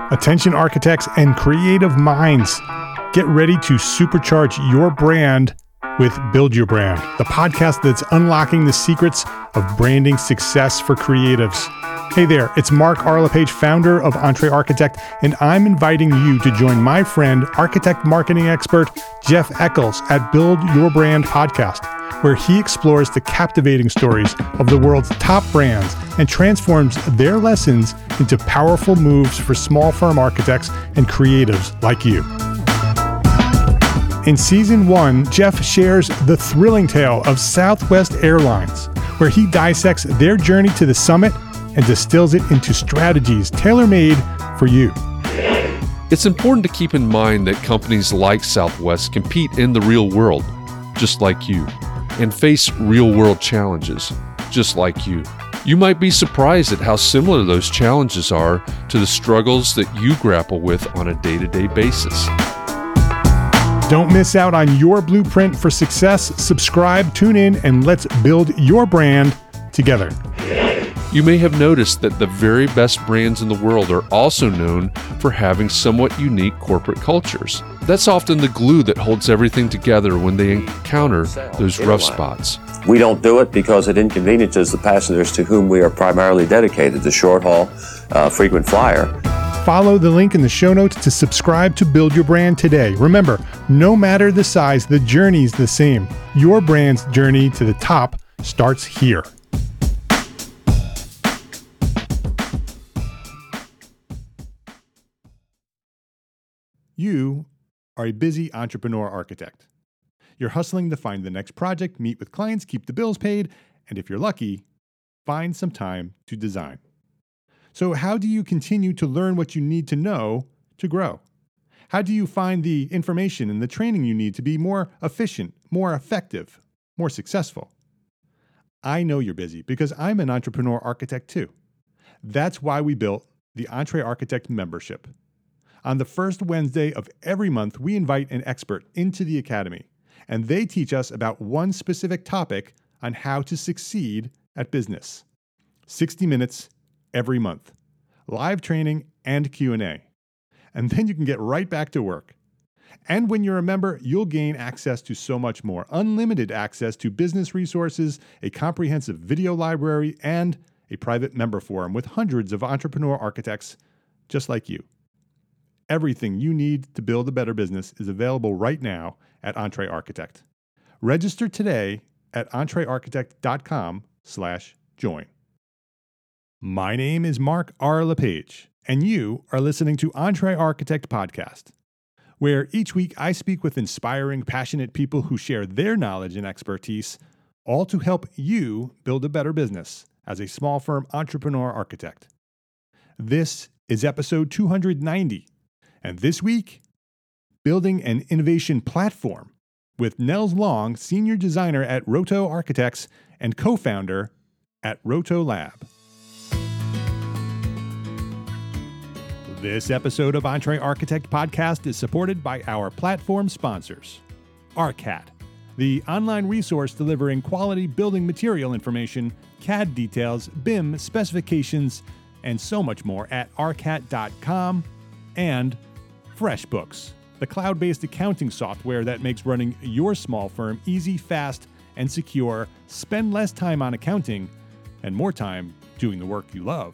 Attention architects and creative minds, get ready to supercharge your brand with Build Your Brand, the podcast that's unlocking the secrets of branding success for creatives. Hey there, it's Mark R. LePage, founder of Entre Architect, and I'm inviting you to join my friend, architect marketing expert Jeff Eccles at Build Your Brand podcast, where he explores the captivating stories of the world's top brands and transforms their lessons into powerful moves for small firm architects and creatives like you. In Season 1, Jeff shares the thrilling tale of Southwest Airlines, where he dissects their journey to the summit and distills it into strategies tailor-made for you. It's important to keep in mind that companies like Southwest compete in the real world, just like you, and face real-world challenges, just like you. You might be surprised at how similar those challenges are to the struggles that you grapple with on a day-to-day basis. Don't miss out on your blueprint for success. Subscribe, tune in, and let's build your brand together. You may have noticed that the very best brands in the world are also known for having somewhat unique corporate cultures. That's often the glue that holds everything together when they encounter those rough spots. We don't do it because it inconveniences the passengers to whom we are primarily dedicated, the short haul, frequent flyer. Follow the link in the show notes to subscribe to Build Your Brand today. Remember, no matter the size, the journey's the same. Your brand's journey to the top starts here. You are a busy entrepreneur architect. You're hustling to find the next project, meet with clients, keep the bills paid, and if you're lucky, find some time to design. So how do you continue to learn what you need to know to grow? How do you find the information and the training you need to be more efficient, more effective, more successful? I know you're busy because I'm an entrepreneur architect too. That's why we built the Entre Architect membership. On the first Wednesday of every month, we invite an expert into the academy, and they teach us about one specific topic on how to succeed at business. 60 minutes every month, live training and Q&A. And then you can get right back to work. And when you're a member, you'll gain access to so much more. Unlimited access to business resources, a comprehensive video library, and a private member forum with hundreds of entrepreneur architects just like you. Everything you need to build a better business is available right now at Entre Architect. Register today at entrearchitect.com/join. My name is Mark R. LePage, and you are listening to Entre Architect Podcast, where each week I speak with inspiring, passionate people who share their knowledge and expertise, all to help you build a better business as a small firm entrepreneur architect. This is episode 290. And this week, building an innovation platform with Nels Long, senior designer at Roto Architects and co-founder at Roto Lab. This episode of Entre Architect Podcast is supported by our platform sponsors. ARCAT, the online resource delivering quality building material information, CAD details, BIM specifications, and so much more at arcat.com, and FreshBooks, the cloud-based accounting software that makes running your small firm easy, fast, and secure. Spend less time on accounting and more time doing the work you love.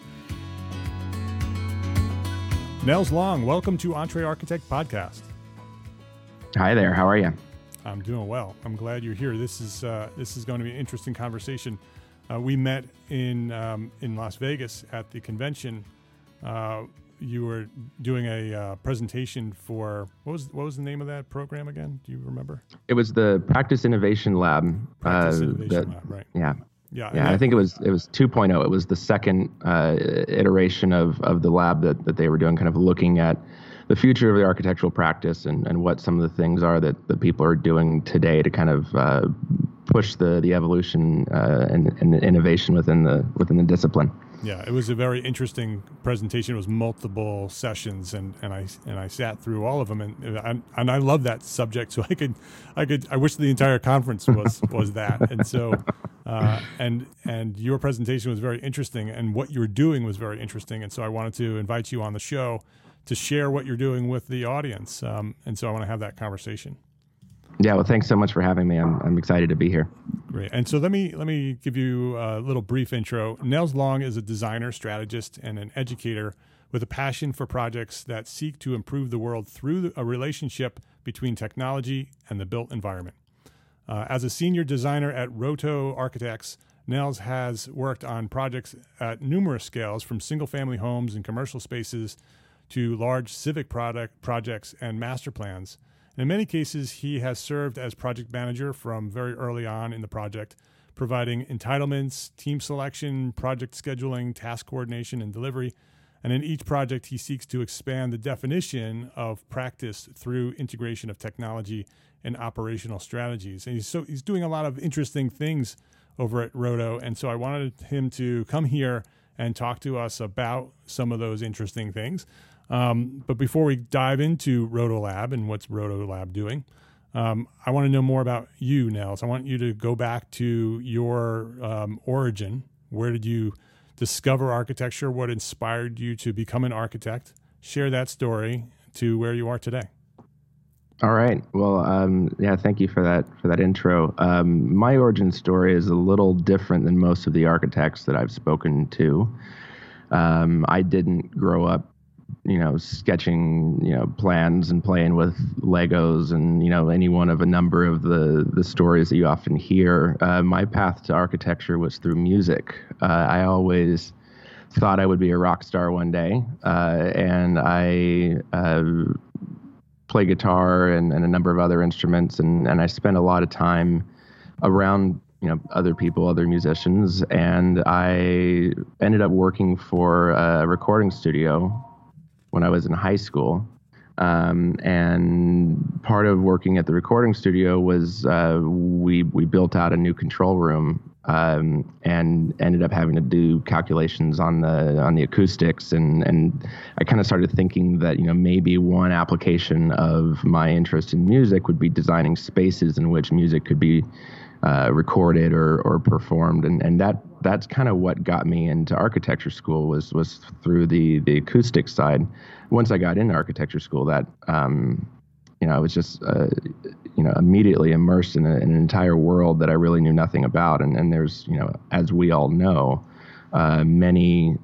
Nels Long, welcome to Entre Architect Podcast. Hi there. How are you? I'm doing well. I'm glad you're here. This is going to be an interesting conversation. We met in Las Vegas at the convention. You were doing a presentation for what was the name of that program again? Do you remember? It was the Practice Innovation Lab. Lab, right? Yeah. Yeah. I think it was 2.0. It was the second iteration of the lab that they were doing, kind of looking at the future of the architectural practice and what some of the things are that the people are doing today to kind of push the evolution and the innovation within the discipline. Yeah, it was a very interesting presentation. It was multiple sessions, and I sat through all of them, and I love that subject. So I wish the entire conference was that. And so And your presentation was very interesting, and what you're doing was very interesting. And so I wanted to invite you on the show to share what you're doing with the audience. And so I want to have that conversation. Yeah, well, thanks so much for having me. I'm excited to be here. Great. And so let me give you a little brief intro. Nels Long is a designer, strategist, and an educator with a passion for projects that seek to improve the world through a relationship between technology and the built environment. As a senior designer at Roto Architects, Nels has worked on projects at numerous scales, from single-family homes and commercial spaces to large civic projects and master plans. In many cases, he has served as project manager from very early on in the project, providing entitlements, team selection, project scheduling, task coordination, and delivery. And in each project, he seeks to expand the definition of practice through integration of technology and operational strategies. And he's doing a lot of interesting things over at Roto. And so I wanted him to come here and talk to us about some of those interesting things. But before we dive into Roto Lab and what's Roto Lab doing, I want to know more about you, Nels. I want you to go back to your origin. Where did you discover architecture? What inspired you to become an architect? Share that story to where you are today. All right. Well, yeah, thank you for that intro. My origin story is a little different than most of the architects that I've spoken to. I didn't grow up sketching, plans and playing with Legos and, any one of a number of the stories that you often hear. My path to architecture was through music. I always thought I would be a rock star one day. And I play guitar and a number of other instruments. And I spent a lot of time around other people, other musicians. And I ended up working for a recording studio when I was in high school. And part of working at the recording studio was we built out a new control room and ended up having to do calculations on the acoustics. And I kind of started thinking that, maybe one application of my interest in music would be designing spaces in which music could be recorded or performed. And that's kind of what got me into architecture school was through the acoustic side. Once I got into architecture school, that I was just immediately immersed in an entire world that I really knew nothing about. And there's as we all know, many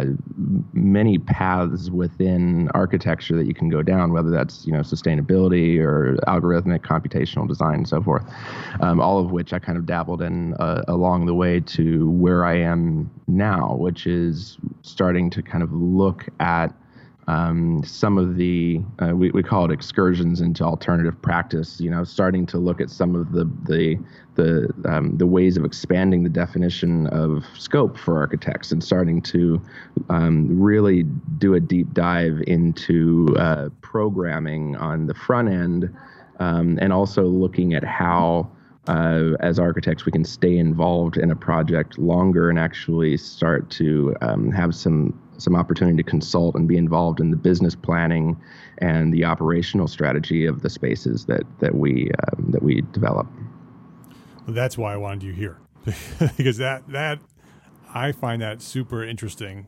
paths within architecture that you can go down, whether that's sustainability or algorithmic computational design and so forth, all of which I kind of dabbled in along the way to where I am now, which is starting to kind of look at some of the we call it excursions into alternative practice. Starting to look at some of the ways of expanding the definition of scope for architects, and starting to really do a deep dive into programming on the front end, and also looking at how as architects we can stay involved in a project longer and actually start to have some opportunity to consult and be involved in the business planning and the operational strategy of the spaces that we develop. Well, that's why I wanted you here, because that I find that super interesting.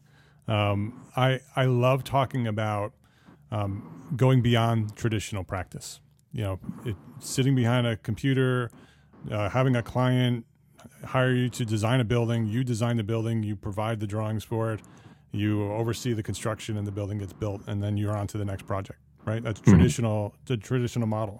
I love talking about going beyond traditional practice. Sitting behind a computer, having a client hire you to design a building. You design the building. You provide the drawings for it. You oversee the construction, and the building gets built, and then you're on to the next project, right? That's traditional, the traditional model.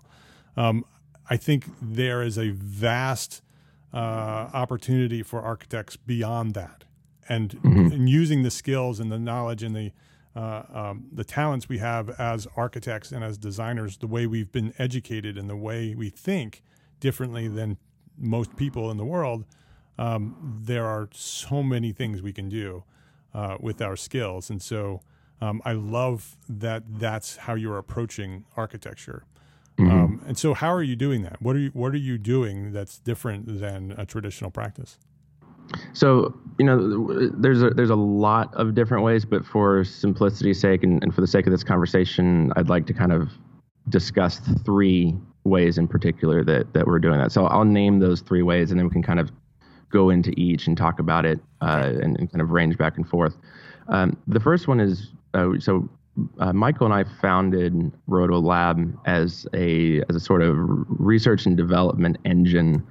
I think there is a vast opportunity for architects beyond that, and using the skills and the knowledge and the talents we have as architects and as designers, the way we've been educated and the way we think differently than most people in the world. There are so many things we can do with our skills. And so I love that that's how you're approaching architecture. And so how are you doing that? What are you doing that's different than a traditional practice? So, there's a lot of different ways, but for simplicity's sake and for the sake of this conversation, I'd like to kind of discuss three ways in particular that we're doing that. So I'll name those three ways, and then we can kind of go into each and talk about it and kind of range back and forth. The first one is Michael and I founded Roto Lab as a sort of research and development engine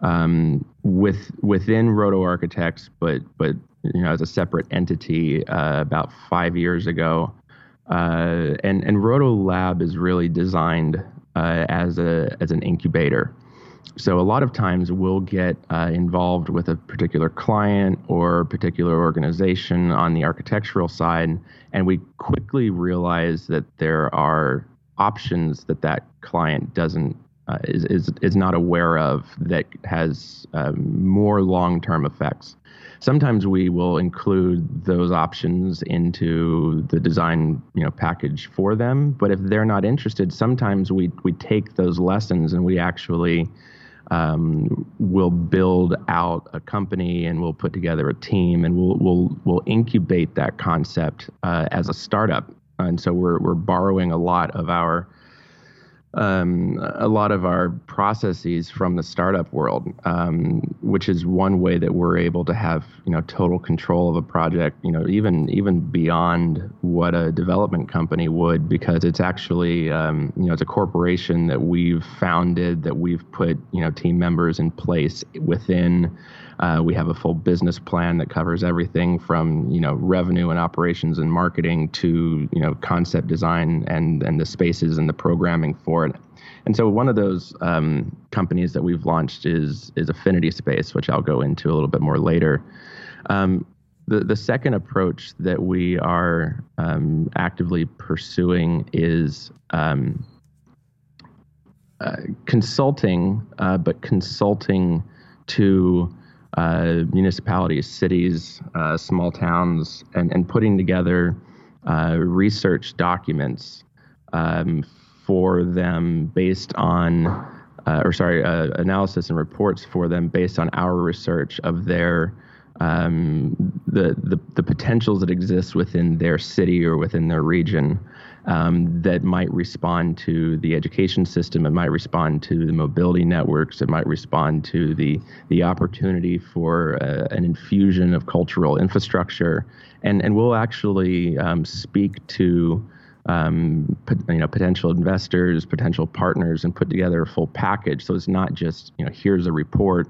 within Roto Architects, but as a separate entity about 5 years ago. And Roto Lab is really designed as an incubator. So a lot of times we'll get involved with a particular client or particular organization on the architectural side, and we quickly realize that there are options that client doesn't is not aware of that has more long-term effects. Sometimes we will include those options into the design package for them, but if they're not interested, sometimes we take those lessons and we actually we'll build out a company and we'll put together a team and we'll incubate that concept as a startup. And so we're borrowing a lot of our processes from the startup world, which is one way that we're able to have total control of a project, even beyond what a development company would, because it's actually it's a corporation that we've founded, that we've put team members in place within. We have a full business plan that covers everything from revenue and operations and marketing to concept design and the spaces and the programming for it. And so one of those companies that we've launched is Affinity Space, which I'll go into a little bit more later. The second approach that we are actively pursuing is consulting, but consulting to municipalities, cities, small towns, and putting together research documents for them based on, analysis and reports for them based on our research of their the potentials that exist within their city or within their region that might respond to the education system, it might respond to the mobility networks, it might respond to the opportunity for an infusion of cultural infrastructure, and we'll actually speak to potential investors, potential partners, and put together a full package. So it's not just here's a report.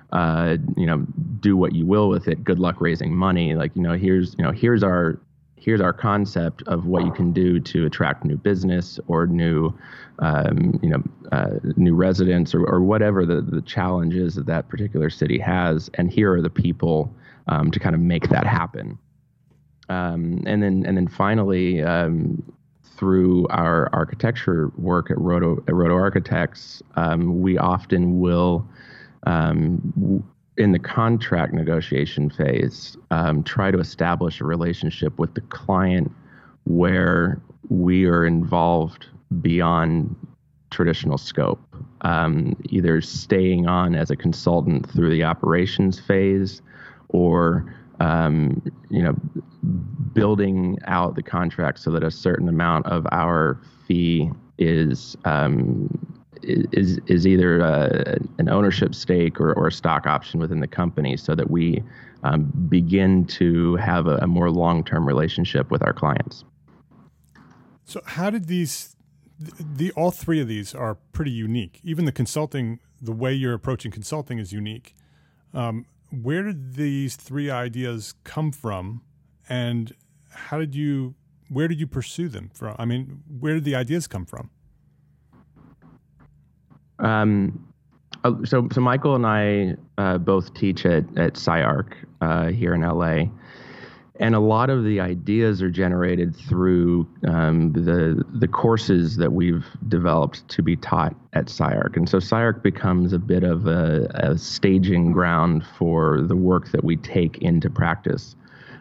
Do what you will with it. Good luck raising money. Here's our concept of what you can do to attract new business or new residents or whatever the challenge is that particular city has. And here are the people to kind of make that happen. And then finally, through our architecture work at Roto Architects, we often will. In the contract negotiation phase, try to establish a relationship with the client where we are involved beyond traditional scope, either staying on as a consultant through the operations phase or building out the contract so that a certain amount of our fee is either an ownership stake or a stock option within the company, so that we begin to have a more long-term relationship with our clients. So how did all three of these are pretty unique. Even the consulting, the way you're approaching consulting is unique. Where did these three ideas come from, and where did you pursue them from? I mean, where did the ideas come from? So Michael and I both teach at SciArc here in LA, and a lot of the ideas are generated through the courses that we've developed to be taught at SciArc. And so SciArc becomes a bit of a staging ground for the work that we take into practice.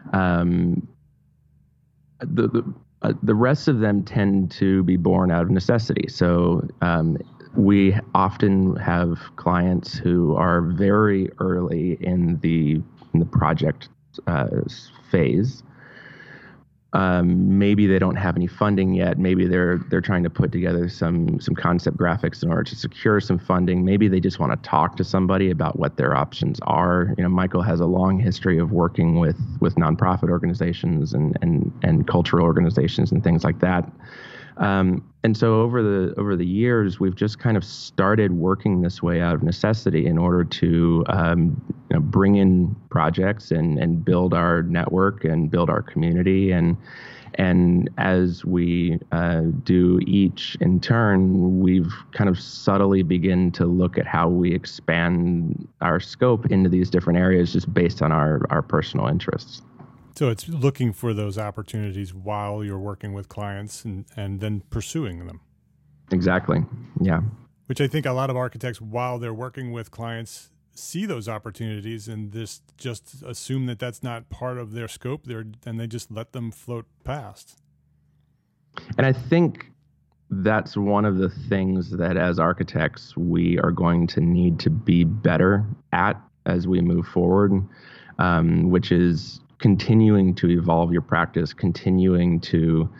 The rest of them tend to be born out of necessity. So we often have clients who are very early in the project phase, Maybe they don't have any funding yet. Maybe they're trying to put together some concept graphics in order to secure some funding. Maybe they just want to talk to somebody about what their options are. Michael has a long history of working with nonprofit organizations and cultural organizations and things like that. And so over the years, we've just kind of started working this way out of necessity in order to bring in projects and build our network and build our community. And as we do each in turn, we've kind of subtly begin to look at how we expand our scope into these different areas just based on our personal interests. So it's looking for those opportunities while you're working with clients and then pursuing them. Exactly. Yeah. Which I think a lot of architects, while they're working with clients, see those opportunities and just assume that that's not part of their scope and they just let them float past. And I think that's one of the things that as architects, we are going to need to be better at as we move forward, which is continuing to evolve your practice, continuing to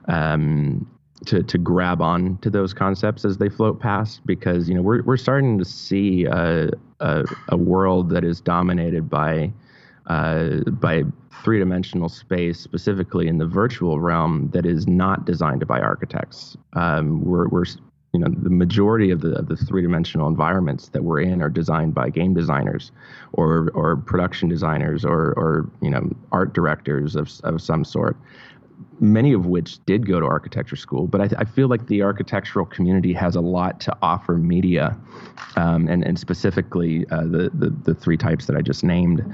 grab on to those concepts as they float past, because we're starting to see a world that is dominated by three-dimensional space, specifically in the virtual realm, that is not designed by architects. The majority of the three-dimensional environments that we're in are designed by game designers or production designers or art directors of some sort, many of which did go to architecture school. But I feel like the architectural community has a lot to offer media, and specifically the three types that I just named.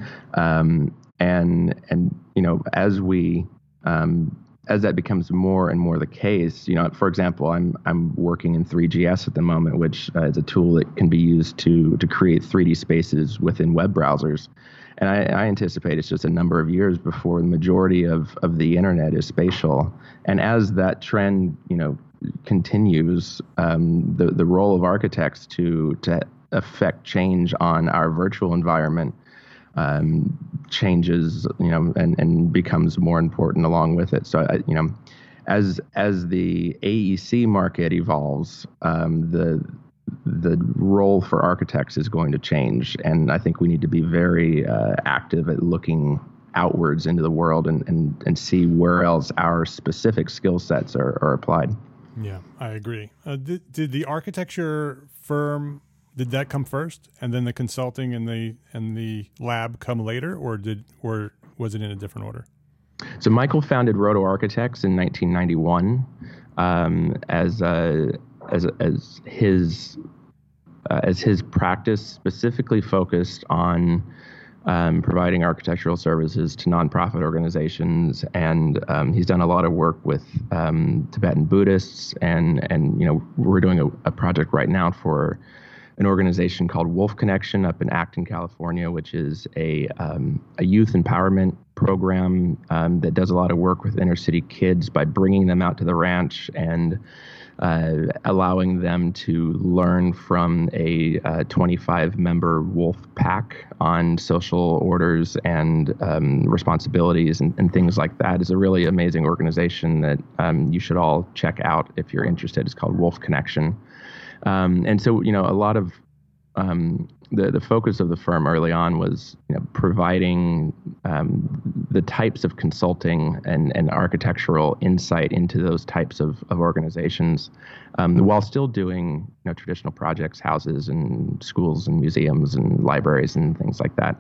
As that becomes more and more the case, for example, I'm working in 3GS at the moment, which is a tool that can be used to create 3D spaces within web browsers. And I anticipate it's just a number of years before the majority of the internet is spatial. And as that trend, continues, the role of architects to affect change on our virtual environment changes, and becomes more important along with it. So, as the AEC market evolves, the role for architects is going to change, and I think we need to be very active at looking outwards into the world and see where else our specific skill sets are applied. Yeah, I agree. Did the architecture firm, did that come first, and then the consulting and the lab come later, or was it in a different order? So Michael founded Roto Architects in 1991 as his practice specifically focused on providing architectural services to nonprofit organizations, and he's done a lot of work with Tibetan Buddhists, and we're doing a project right now for an organization called Wolf Connection up in Acton, California, which is a youth empowerment program that does a lot of work with inner city kids by bringing them out to the ranch and allowing them to learn from a 25-member wolf pack on social orders and responsibilities and things like that. Is a really amazing organization that you should all check out if you're interested. It's called Wolf Connection. And so, a lot of the focus of the firm early on was, providing the types of consulting and architectural insight into those types of organizations, while still doing, traditional projects, houses and schools and museums and libraries and things like that.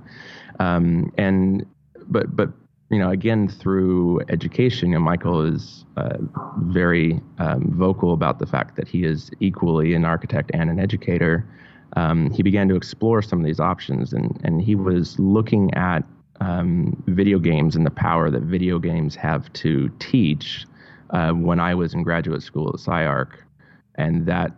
But again, through education, Michael is very vocal about the fact that he is equally an architect and an educator. He began to explore some of these options, and he was looking at video games and the power that video games have to teach when I was in graduate school at SciArc. And that,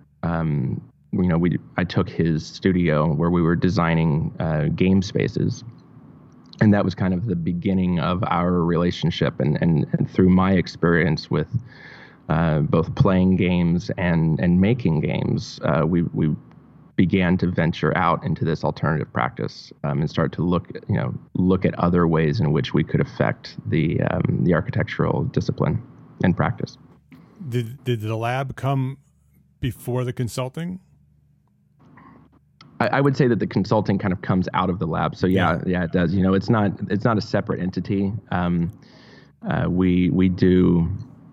I took his studio where we were designing game spaces. And that was kind of the beginning of our relationship. And through my experience with both playing games and making games, we began to venture out into this alternative practice and start to look at other ways in which we could affect the architectural discipline and practice. Did the lab come before the consulting? I would say that the consulting kind of comes out of the lab. So yeah, it does. It's not a separate entity. We do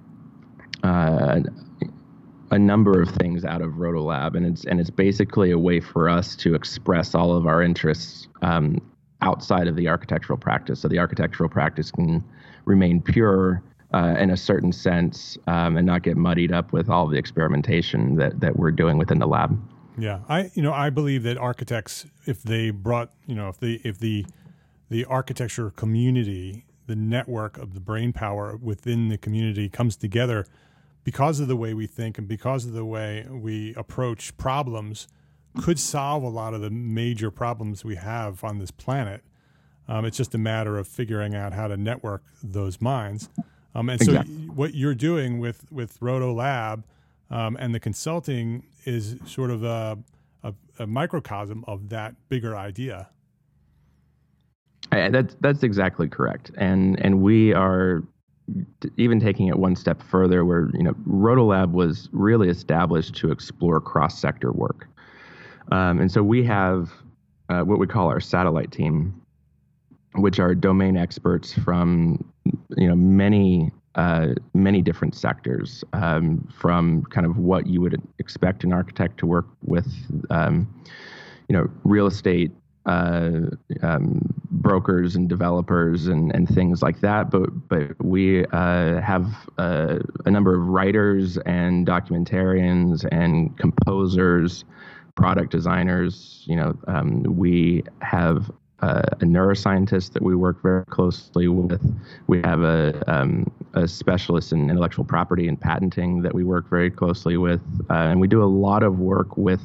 a number of things out of RotoLab, and it's basically a way for us to express all of our interests outside of the architectural practice. So the architectural practice can remain pure in a certain sense and not get muddied up with all the experimentation that we're doing within the lab. Yeah, I believe that architects, if they brought, if the architecture community, the network of the brain power within the community comes together because of the way we think and because of the way we approach problems, could solve a lot of the major problems we have on this planet. It's just a matter of figuring out how to network those minds. So what you're doing with RotoLab and the consulting is sort of a microcosm of that bigger idea. That's exactly correct. And we are even taking it one step further, where RotoLab was really established to explore cross-sector work. And so we have what we call our satellite team, which are domain experts from many different sectors, from kind of what you would expect an architect to work with, real estate, brokers and developers and things like that. But we have a number of writers and documentarians and composers, product designers. We have a neuroscientist that we work very closely with. We have a specialist in intellectual property and patenting that we work very closely with. And we do a lot of work with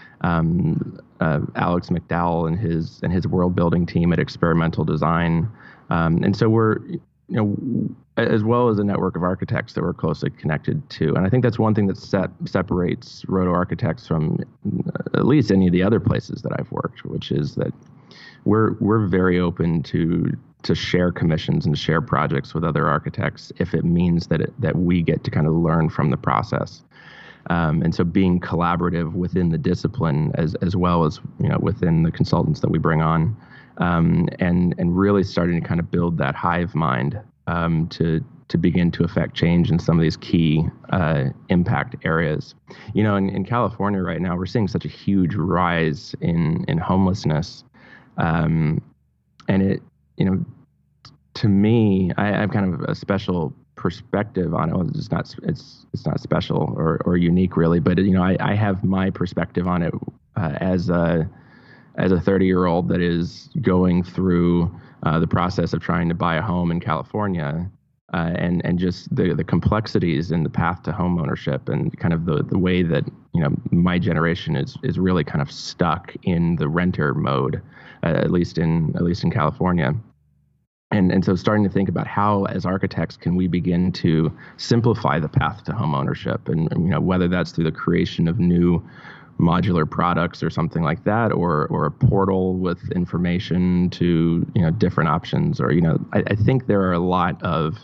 Alex McDowell and his world building team at Experimental Design. And so we're, as well as a network of architects that we're closely connected to. And I think that's one thing that separates Roto Architects from at least any of the other places that I've worked, which is that we're very open to share commissions and share projects with other architects if it means that we get to kind of learn from the process. And so being collaborative within the discipline as well as within the consultants that we bring on, and really starting to kind of build that hive mind to begin to affect change in some of these key impact areas. In California right now, we're seeing such a huge rise in homelessness. And it, to me, I have kind of a special perspective on it. It's not special or unique really, but I have my perspective on it as a 30-year-old that is going through the process of trying to buy a home in California, and just the complexities in the path to home ownership, and kind of the way that my generation is really kind of stuck in the renter mode, at least in California. And so starting to think about how, as architects, can we begin to simplify the path to home ownership, and whether that's through the creation of new modular products or something like that, or a portal with information to different options, or I think there are a lot of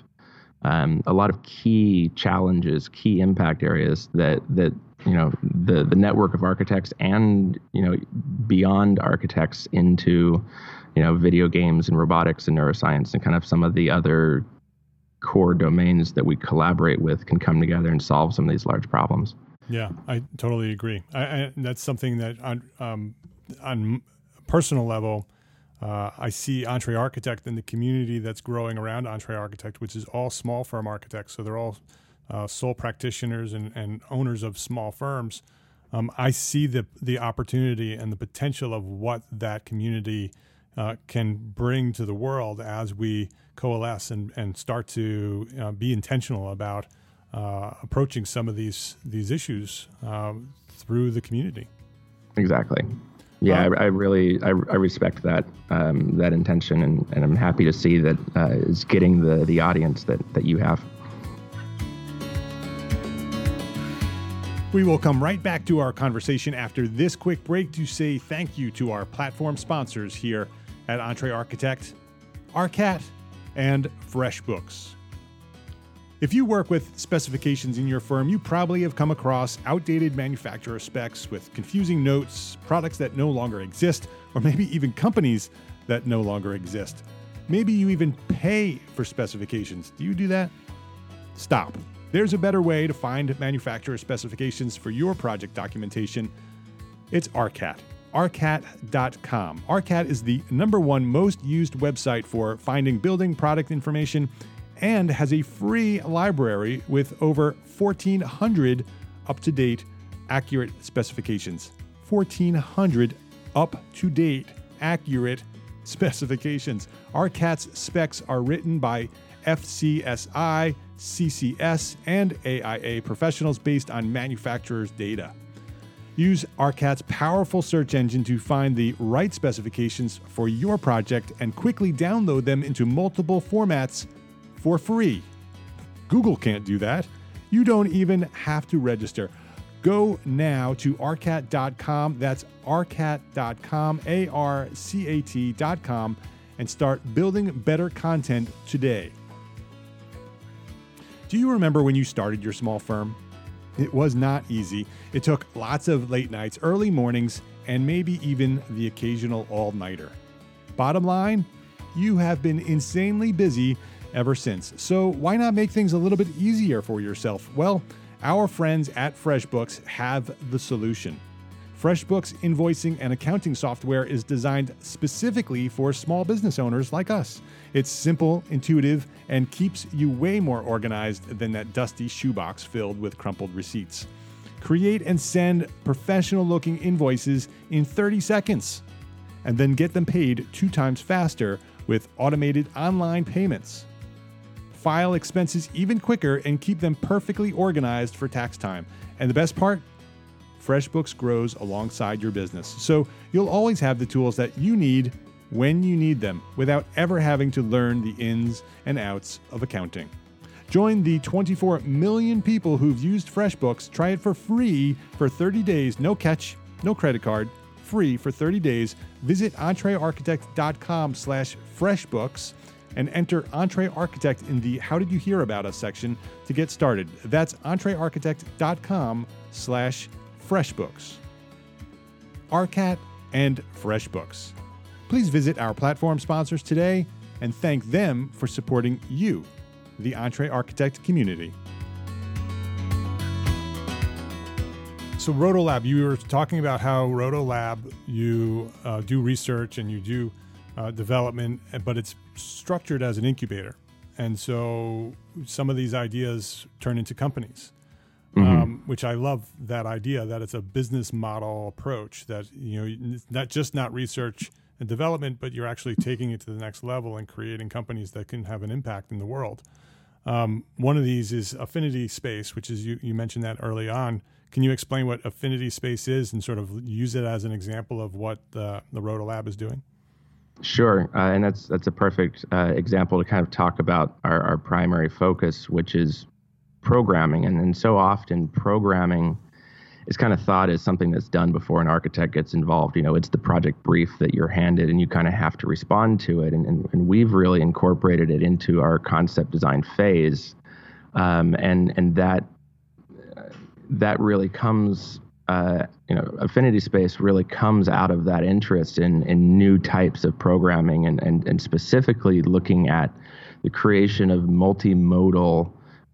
key challenges, key impact areas that the network of architects and beyond architects into video games and robotics and neuroscience and kind of some of the other core domains that we collaborate with can come together and solve some of these large problems. Yeah, I totally agree. That's something that on a personal level, I see Entre Architect and the community that's growing around Entre Architect, which is all small firm architects. So they're all sole practitioners and owners of small firms. I see the opportunity and the potential of what that community can bring to the world as we coalesce and start to be intentional about approaching some of these issues through the community. Exactly. Yeah, I respect that intention, and I'm happy to see that it's getting the audience that you have. We will come right back to our conversation after this quick break to say thank you to our platform sponsors here at Entre Architect, ARCAT, and FreshBooks. If you work with specifications in your firm, you probably have come across outdated manufacturer specs with confusing notes, products that no longer exist, or maybe even companies that no longer exist. Maybe you even pay for specifications. Do you do that? Stop. There's a better way to find manufacturer specifications for your project documentation. It's ARCAT. ARCAT.com. ARCAT is the #1 most used website for finding building product information and has a free library with over 1,400 up-to-date, accurate specifications. 1,400 up-to-date, accurate specifications. ARCAT's specs are written by FCSI, CCS, and AIA professionals based on manufacturers' data. Use ARCAT's powerful search engine to find the right specifications for your project and quickly download them into multiple formats for free. Google can't do that. You don't even have to register. Go now to arcat.com. That's arcat.com, ARCAT.com, and start building better content today. Do you remember when you started your small firm? It was not easy. It took lots of late nights, early mornings, and maybe even the occasional all-nighter. Bottom line, you have been insanely busy ever since. So why not make things a little bit easier for yourself? Well, our friends at FreshBooks have the solution. FreshBooks invoicing and accounting software is designed specifically for small business owners like us. It's simple, intuitive, and keeps you way more organized than that dusty shoebox filled with crumpled receipts. Create and send professional-looking invoices in 30 seconds, and then get them paid 2 times faster with automated online payments. File expenses even quicker and keep them perfectly organized for tax time. And the best part? FreshBooks grows alongside your business, so you'll always have the tools that you need when you need them without ever having to learn the ins and outs of accounting. Join the 24 million people who've used FreshBooks. Try it for free for 30 days. No catch, no credit card. Free for 30 days. Visit entrearchitect.com/FreshBooks and enter Entre Architect in the How Did You Hear About Us section to get started. That's entrearchitect.com/FreshBooks. ARCAT and FreshBooks. Please visit our platform sponsors today and thank them for supporting you, the Entre Architect community. So Rotolab, you were talking about how Rotolab, you do research and you do development, but it's structured as an incubator. And so some of these ideas turn into companies, which I love that idea, that it's a business model approach, that it's not research and development, but you're actually taking it to the next level and creating companies that can have an impact in the world. One of these is Affinity Space, which is, you mentioned that early on. Can you explain what Affinity Space is and sort of use it as an example of what the Rotolab is doing? Sure, and that's a perfect example to kind of talk about our primary focus, which is programming. And so often programming is kind of thought as something that's done before an architect gets involved. It's the project brief that you're handed and you kind of have to respond to it. And we've really incorporated it into our concept design phase. And that really comes, Affinity Space really comes out of that interest in new types of programming and specifically looking at the creation of multimodal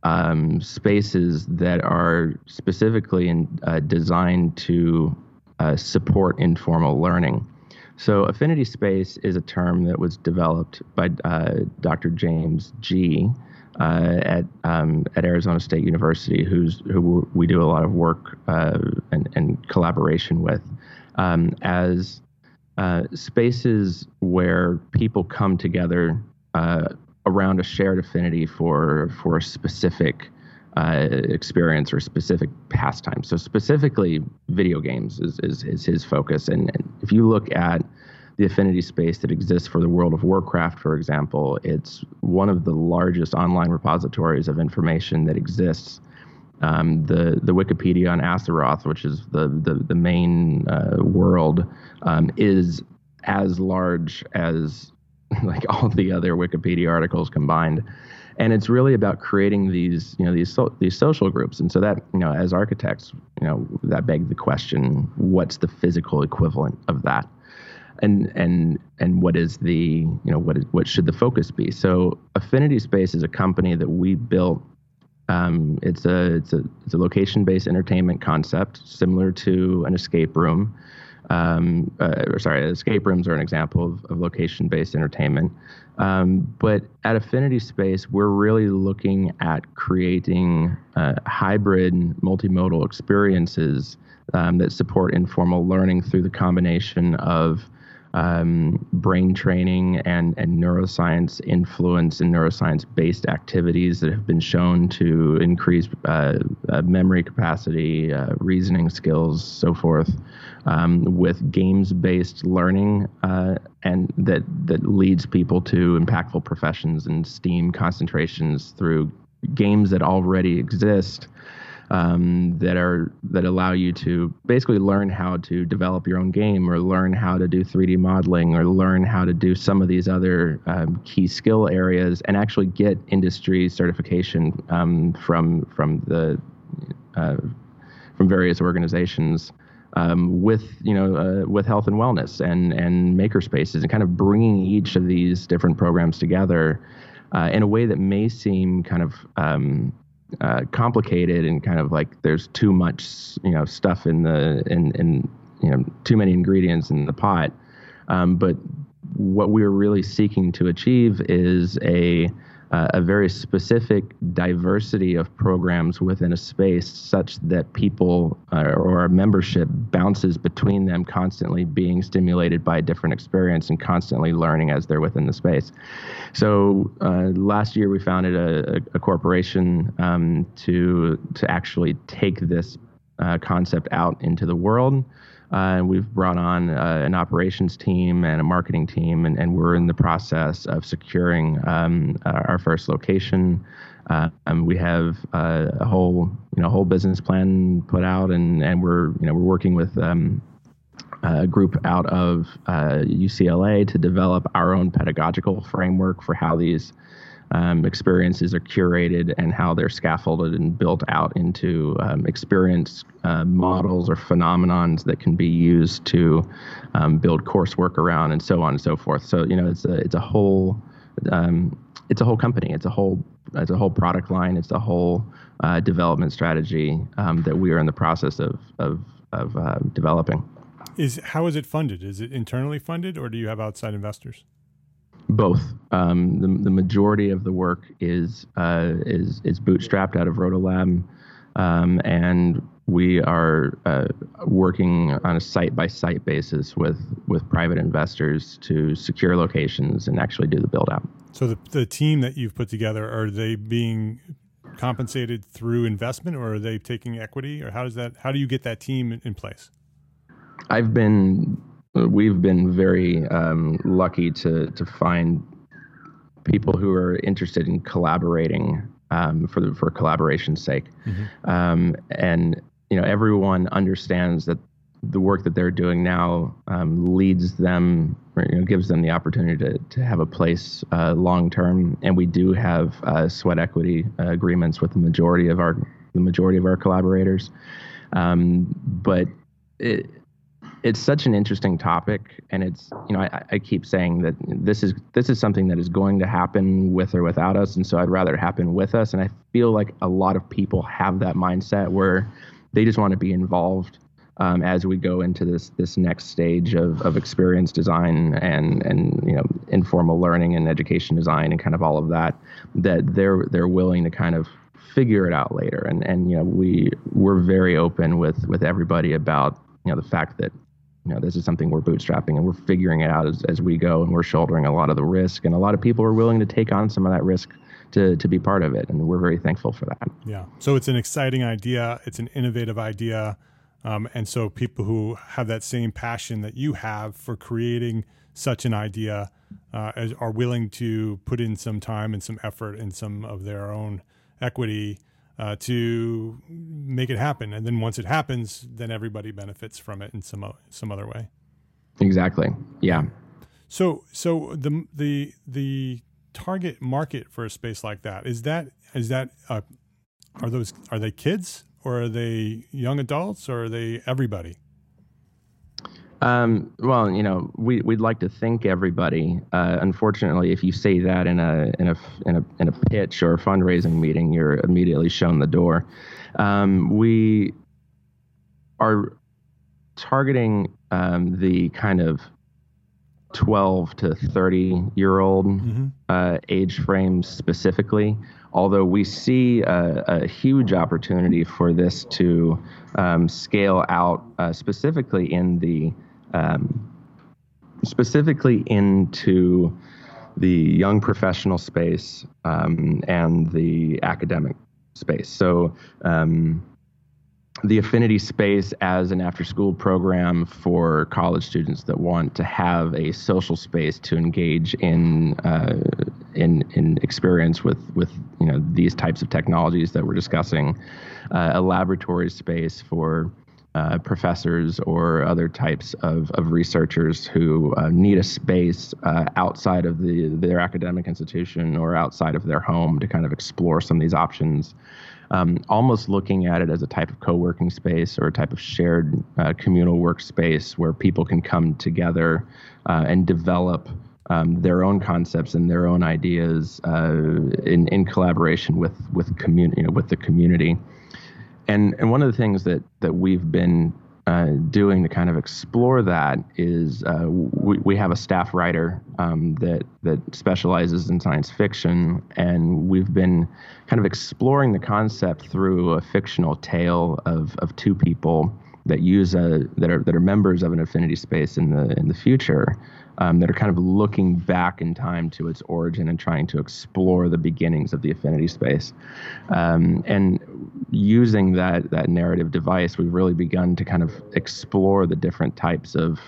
spaces that are specifically designed to support informal learning. So Affinity Space is a term that was developed by Dr. James Gee at Arizona State University, who we do a lot of work and collaboration with, as spaces where people come together around a shared affinity for a specific experience or specific pastime. So specifically, video games is his focus. And if you look at the affinity space that exists for the World of Warcraft, for example, it's one of the largest online repositories of information that exists The Wikipedia on Azeroth, which is the main world, is as large as like all the other Wikipedia articles combined. And it's really about creating these social groups. And so that, as architects, that begs the question, what's the physical equivalent of that? And what is the, what should the focus be? So Affinity Space is a company that we built. It's a location-based entertainment concept similar to an escape room. Escape rooms are an example of location-based entertainment. But at Affinity Space, we're really looking at creating hybrid multimodal experiences that support informal learning through the combination of brain training and neuroscience influence and neuroscience-based activities that have been shown to increase memory capacity, reasoning skills, so forth, with games-based learning, and that leads people to impactful professions and STEAM concentrations through games that already exist. That allow you to basically learn how to develop your own game, or learn how to do 3D modeling, or learn how to do some of these other key skill areas, and actually get industry certification from various organizations with health and wellness and maker spaces, and kind of bringing each of these different programs together in a way that may seem kind of complicated and kind of like there's too much, stuff in too many ingredients in the pot. But what we're really seeking to achieve is a very specific diversity of programs within a space, such that people or a membership bounces between them, constantly being stimulated by a different experience and constantly learning as they're within the space. So last year we founded a corporation to actually take this concept out into the world. We've brought on an operations team and a marketing team, and we're in the process of securing our first location. We have a whole business plan put out, and we're working with a group out of UCLA to develop our own pedagogical framework for how these experiences are curated and how they're scaffolded and built out into experience models or phenomenons that can be used to build coursework around, and so on and so forth. So it's a whole company, it's a whole product line, it's a whole development strategy that we are in the process of developing. How is it funded? Is it internally funded, or do you have outside investors? Both. The majority of the work is bootstrapped out of Rotolab, and we are working on a site-by-site basis with private investors to secure locations and actually do the build-out. So the team that you've put together, are they being compensated through investment, or are they taking equity, or how do you get that team in place? We've been very lucky to find people who are interested in collaborating for collaboration's sake. Mm-hmm. And everyone understands that the work that they're doing now leads them, gives them the opportunity to have a place long term. And we do have sweat equity agreements with the majority of our collaborators. But it's such an interesting topic, and it's I keep saying that this is something that is going to happen with or without us, and so I'd rather it happen with us. And I feel like a lot of people have that mindset where they just want to be involved as we go into this next stage of experience design and informal learning and education design and kind of all of that they're willing to kind of figure it out later. And we're very open with everybody about the fact that this is something we're bootstrapping and we're figuring it out as we go, and we're shouldering a lot of the risk, and a lot of people are willing to take on some of that risk to be part of it, and we're very thankful for that. Yeah. So it's an exciting idea. It's an innovative idea. And so people who have that same passion that you have for creating such an idea are willing to put in some time and some effort and some of their own equity to make it happen. And then once it happens, then everybody benefits from it in some other way. Exactly. Yeah. So the target market for a space like that is that are they kids, or are they young adults, or are they everybody? Well, we'd like to think everybody. Unfortunately, if you say that in a pitch or a fundraising meeting, you're immediately shown the door. We are targeting the kind of 12 to 30-year-old age frame specifically, although we see a huge opportunity for this to scale out specifically into the young professional space and the academic space. So the affinity space as an after-school program for college students that want to have a social space to engage in experience with these types of technologies that we're discussing, a laboratory space for professors or other types of researchers who need a space outside of their academic institution or outside of their home to kind of explore some of these options. Almost looking at it as a type of co-working space or a type of shared communal workspace where people can come together and develop their own concepts and their own ideas in collaboration with the community. And one of the things that we've been doing to kind of explore that is we have a staff writer that specializes in science fiction, and we've been kind of exploring the concept through a fictional tale of two people that use that are members of an affinity space in the future, that are kind of looking back in time to its origin and trying to explore the beginnings of the affinity space. And using that narrative device, we've really begun to kind of explore the different types of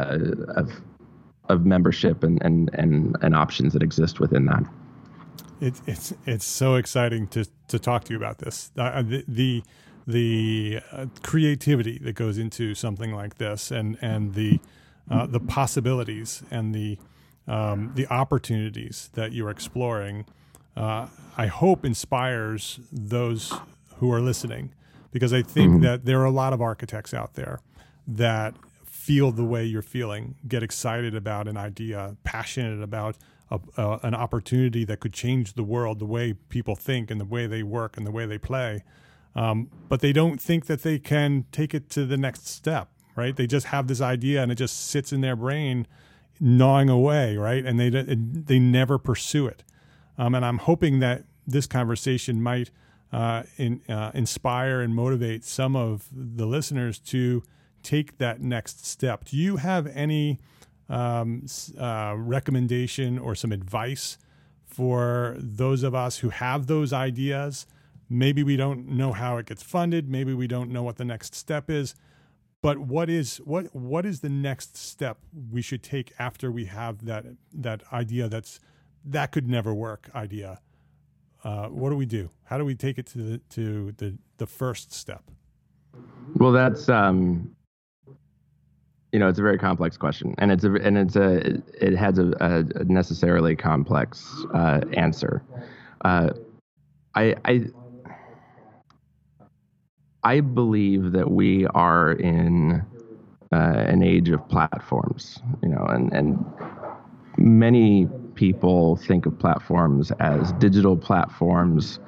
membership and options that exist within that. It's so exciting to talk to you about this. The creativity that goes into something like this, and the possibilities and the opportunities that you're exploring, I hope inspires those who are listening, because I think that there are a lot of architects out there that feel the way you're feeling, get excited about an idea, passionate about an opportunity that could change the world, the way people think and the way they work and the way they play. But they don't think that they can take it to the next step, right? They just have this idea and it just sits in their brain gnawing away, right? And they never pursue it. And I'm hoping that this conversation might inspire and motivate some of the listeners to take that next step. Do you have any recommendation or some advice for those of us who have those ideas? Maybe we don't know how it gets funded. Maybe we don't know what the next step is. But what is the next step we should take after we have that idea that could never work idea? What do we do? How do we take it to the first step? Well, that's it's a very complex question, and it has a necessarily complex answer. I believe that we are in an age of platforms, and many people think of platforms as digital platforms.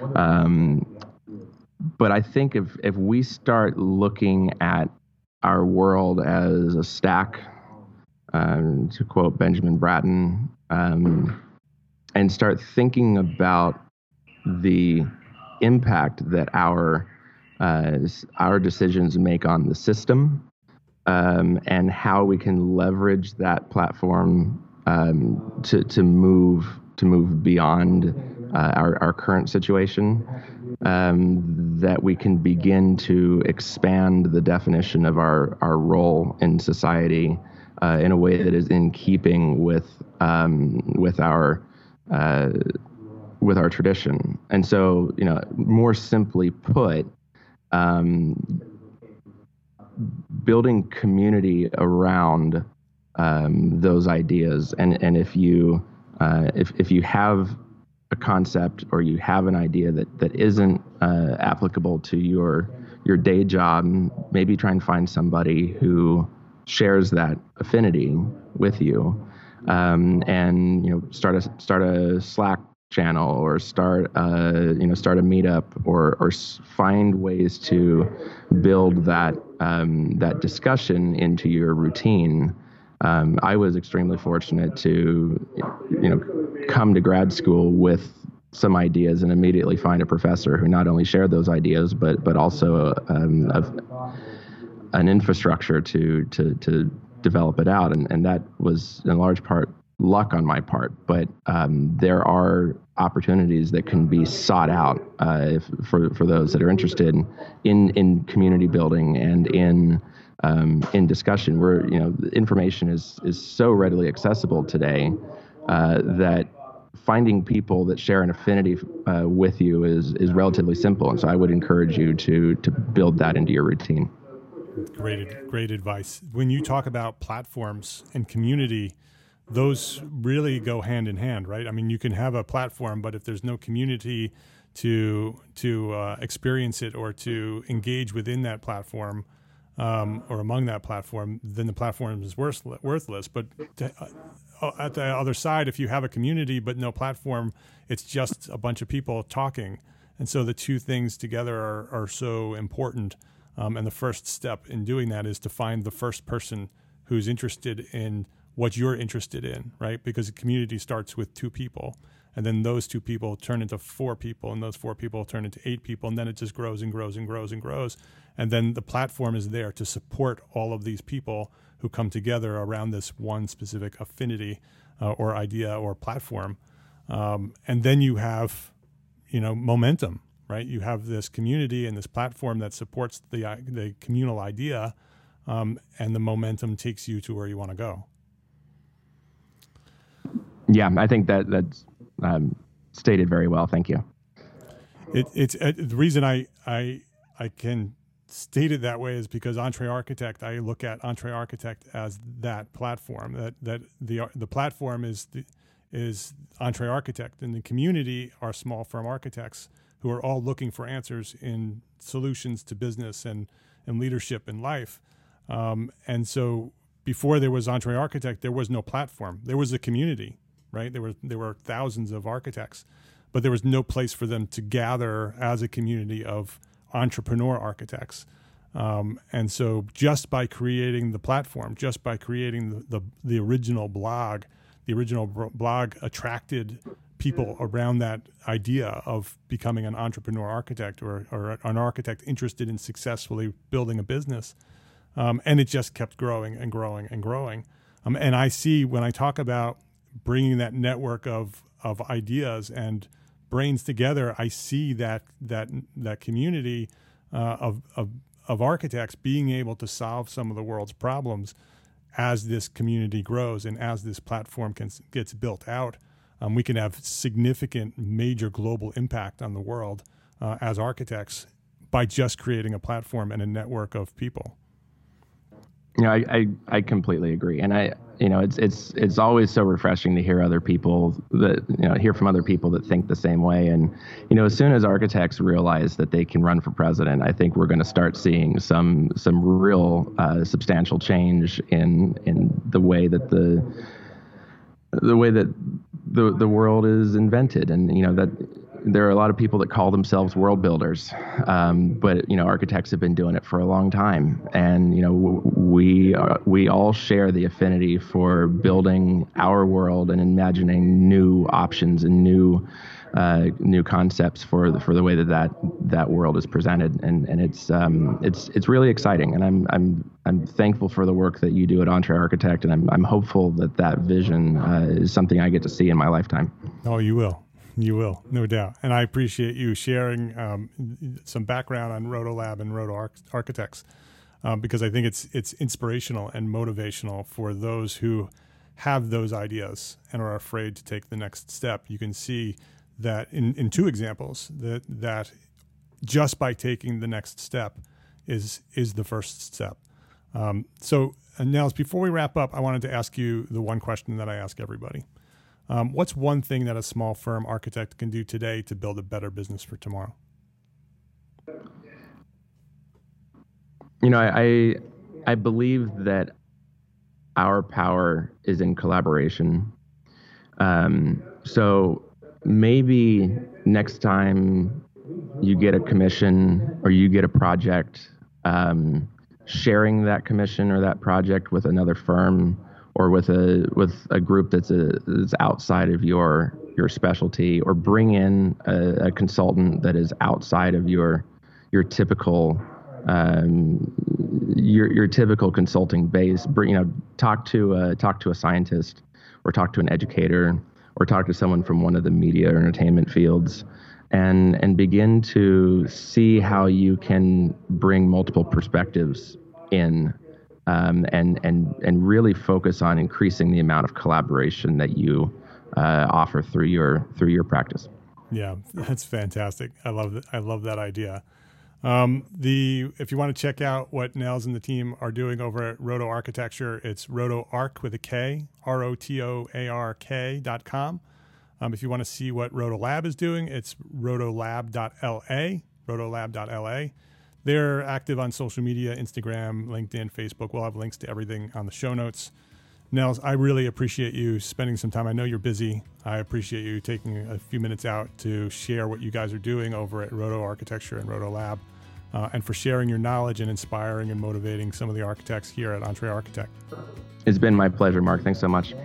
But I think if we start looking at our world as a stack, to quote Benjamin Bratton, and start thinking about the impact that our decisions make on the system, and how we can leverage that platform to move beyond our current situation, that we can begin to expand the definition of our role in society in a way that is in keeping with our with our tradition. And so, more simply put, building community around those ideas, and if you have a concept or you have an idea that isn't applicable to your day job, maybe try and find somebody who shares that affinity with you, and start a Slack channel, or start a meetup, or find ways to build that discussion into your routine. I was extremely fortunate to come to grad school with some ideas and immediately find a professor who not only shared those ideas but also an infrastructure to develop it out, and that was in large part luck on my part, but there are opportunities that can be sought out for those that are interested in community building and in discussion. Where information is so readily accessible today that finding people that share an affinity with you is relatively simple, and so I would encourage you to build that into your routine. Great advice. When you talk about platforms and community, those really go hand in hand, right? I mean, you can have a platform, but if there's no community to experience it or to engage within that platform or among that platform, then the platform is worthless. But at the other side, if you have a community but no platform, it's just a bunch of people talking. And so the two things together are so important. And the first step in doing that is to find the first person who's interested in what you're interested in, right? Because a community starts with 2 people, and then those 2 people turn into 4 people, and those 4 people turn into 8 people, and then it just grows and grows and grows and grows. And then the platform is there to support all of these people who come together around this one specific affinity or idea or platform. And then you have, momentum, right? You have this community and this platform that supports the communal idea, and the momentum takes you to where you want to go. Yeah, I think that's stated very well. Thank you. It's the reason I can state it that way is because EntreArchitect, I look at EntreArchitect as that platform. That the platform is EntreArchitect, and the community are small firm architects who are all looking for answers in solutions to business and leadership in life. And so before there was EntreArchitect, there was no platform. There was a community, right? There were thousands of architects, but there was no place for them to gather as a community of entrepreneur architects. And so just by creating the platform, just by creating the original blog, attracted people around that idea of becoming an entrepreneur architect or an architect interested in successfully building a business. And it just kept growing and growing and growing. And I see when I talk about bringing that network of ideas and brains together, I see that community of architects being able to solve some of the world's problems as this community grows and as this platform gets built out. We can have significant, major global impact on the world as architects by just creating a platform and a network of people. I completely agree, and it's always so refreshing to hear other people hear from other people that think the same way. And as soon as architects realize that they can run for president, I think we're going to start seeing some real substantial change in the way that the world is invented, and that. There are a lot of people that call themselves world builders, but architects have been doing it for a long time, and we all share the affinity for building our world and imagining new options and new concepts for the way that world is presented, and it's really exciting, and I'm thankful for the work that you do at EntreArchitect, and I'm hopeful that vision is something I get to see in my lifetime. Oh, you will. You will, no doubt. And I appreciate you sharing some background on Rotolab and Roto Architects because I think it's inspirational and motivational for those who have those ideas and are afraid to take the next step. You can see that in two examples that just by taking the next step is the first step. So Nels, before we wrap up, I wanted to ask you the one question that I ask everybody. What's one thing that a small firm architect can do today to build a better business for tomorrow? I believe that our power is in collaboration. So maybe next time you get a commission or you get a project, sharing that commission or that project with another firm or with a group that's outside of your specialty, or bring in a consultant that is outside of your typical your typical consulting base. Talk to a scientist, or talk to an educator, or talk to someone from one of the media or entertainment fields, and begin to see how you can bring multiple perspectives in, and really focus on increasing the amount of collaboration that you offer through your practice. Yeah, that's fantastic. I love that idea. If you want to check out what Nels and the team are doing over at Roto Architecture, it's RotoArk with a K, RotoArk.com. If you want to see what RotoLab is doing, it's rotolab.la. They're active on social media, Instagram, LinkedIn, Facebook. We'll have links to everything on the show notes. Nels, I really appreciate you spending some time. I know you're busy. I appreciate you taking a few minutes out to share what you guys are doing over at Roto Architecture and RotoLab, and for sharing your knowledge and inspiring and motivating some of the architects here at EntreArchitect. It's been my pleasure, Mark. Thanks so much.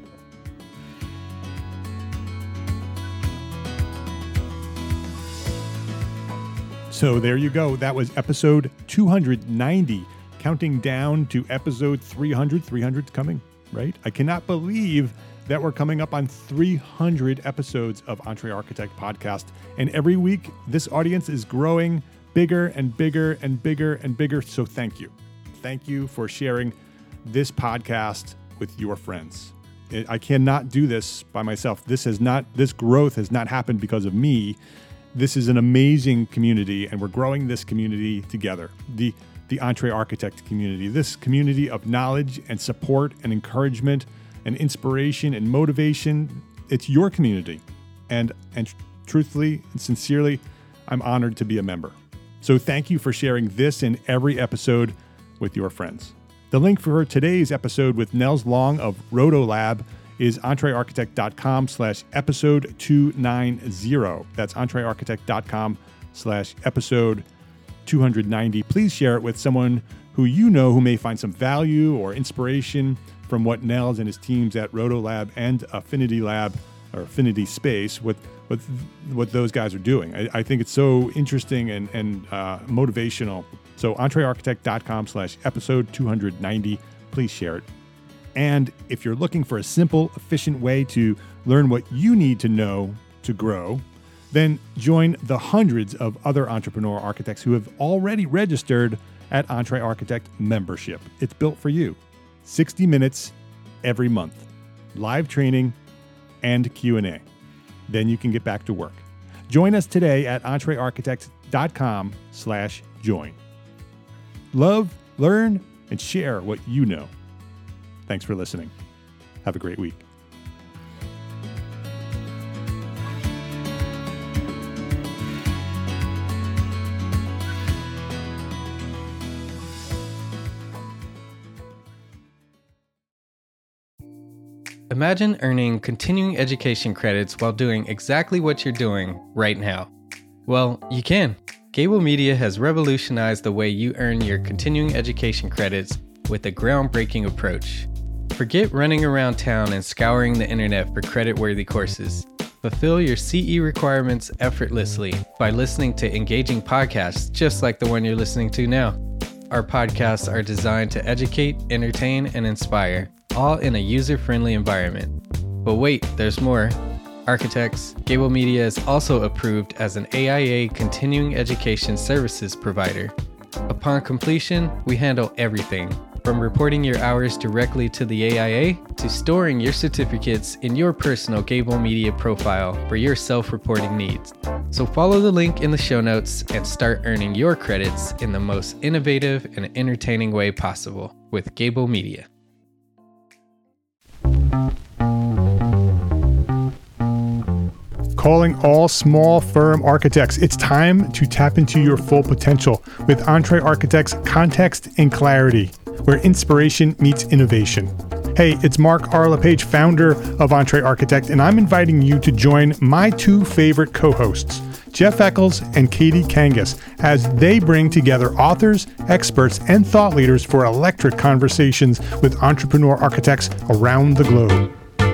So there you go. That was episode 290, counting down to episode 300. 300's coming, right? I cannot believe that we're coming up on 300 episodes of EntreArchitect podcast. And every week, this audience is growing bigger and bigger and bigger and bigger. So thank you. Thank you for sharing this podcast with your friends. I cannot do this by myself. This growth has not happened because of me. This is an amazing community, and we're growing this community together. The EntreArchitect community, this community of knowledge and support and encouragement and inspiration and motivation. It's your community. And truthfully and sincerely, I'm honored to be a member. So thank you for sharing this in every episode with your friends. The link for today's episode with Nels Long of RotoLab is entrearchitect.com/episode 290. That's entrearchitect.com/episode 290. Please share it with someone who you know who may find some value or inspiration from what Nels and his teams at RotoLab and Affinity Lab or Affinity Space, what those guys are doing. I think it's so interesting and motivational. So entrearchitect.com/episode 290. Please share it. And if you're looking for a simple, efficient way to learn what you need to know to grow, then join the hundreds of other entrepreneur architects who have already registered at EntreArchitect membership. It's built for you. 60 minutes every month, live training and Q&A. Then you can get back to work. Join us today at entrearchitect.com/join. Love, learn, and share what you know. Thanks for listening. Have a great week. Imagine earning continuing education credits while doing exactly what you're doing right now. Well, you can. Gable Media has revolutionized the way you earn your continuing education credits with a groundbreaking approach. Forget running around town and scouring the internet for credit-worthy courses. Fulfill your CE requirements effortlessly by listening to engaging podcasts just like the one you're listening to now. Our podcasts are designed to educate, entertain, and inspire, all in a user-friendly environment. But wait, there's more. Architects, Gable Media is also approved as an AIA continuing education services provider. Upon completion, we handle everything. From reporting your hours directly to the AIA to storing your certificates in your personal Gable Media profile for your self-reporting needs. So follow the link in the show notes and start earning your credits in the most innovative and entertaining way possible with Gable Media. Calling all small firm architects. It's time to tap into your full potential with Entre Architects Context and Clarity, where inspiration meets innovation. Hey, it's Mark R. LePage, founder of Entre Architect, and I'm inviting you to join my two favorite co-hosts, Jeff Eccles and Katie Kangas, as they bring together authors, experts, and thought leaders for electric conversations with entrepreneur architects around the globe.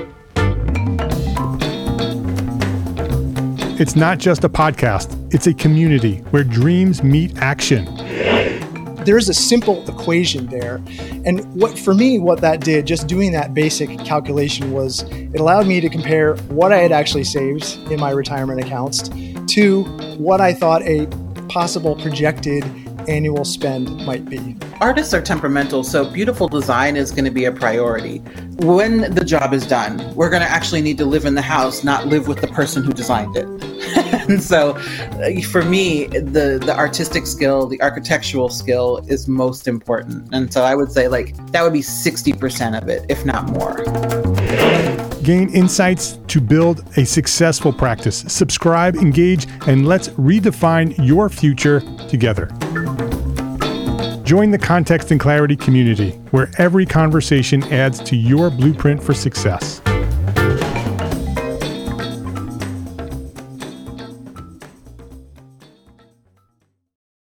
It's not just a podcast, it's a community where dreams meet action. There's a simple equation there. And what that did, just doing that basic calculation, was it allowed me to compare what I had actually saved in my retirement accounts to what I thought a possible projected annual spend might be. Artists are temperamental, so beautiful design is going to be a priority. When the job is done, we're going to actually need to live in the house, not live with the person who designed it. And so for me, the artistic skill, the architectural skill is most important. And so I would say that would be 60% of it, if not more. Gain insights to build a successful practice. Subscribe, engage, and let's redefine your future together. Join the Context and Clarity community, where every conversation adds to your blueprint for success.